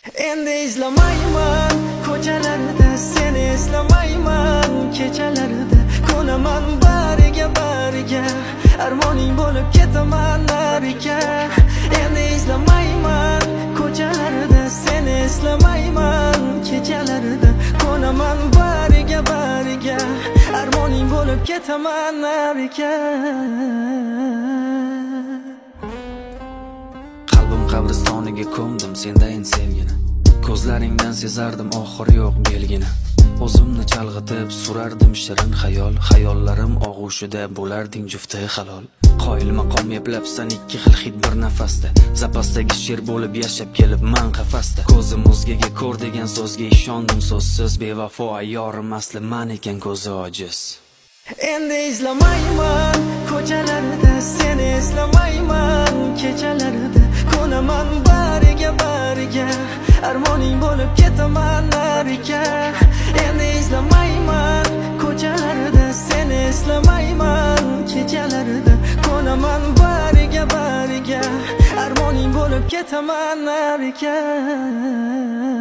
Endi izlamayman ko'chalarda seni eslamayman kechalarda ko'naman bariga armoning bo'lib ketaman nariga. Endi izlamayman ko'chalarda seni eslamayman kechalarda ko'naman bariga armoning bo'lib ketaman nariga. Qalbim qabristoniga ko'mdim sendayin sevgini, ko'zlaringdan sezardim oxiri yo'q belgini. O'zimni chalg'itib surardim shirin xayollarim og'ushida bo'larding jufti halol. Qoyil maqom eplabsan ikki xil hid bir nafasda, zapasdagi sher bo'lib yashab kelibman qafasda. Ko'zim o'zgaga ko'r degan so'zga ishondim so'zsiz, bevafo ayyorim asli man ekan ko'zi ojiz. Endi izlamayman ko'chalarda seni eslamayman kechalarda ko'naman bariga armoning bo'lib ketaman nariga. Endi izlamayman ko'chalarda seni eslamayman kechalarda ko'naman bariga armoning bo'lib ketaman nariga.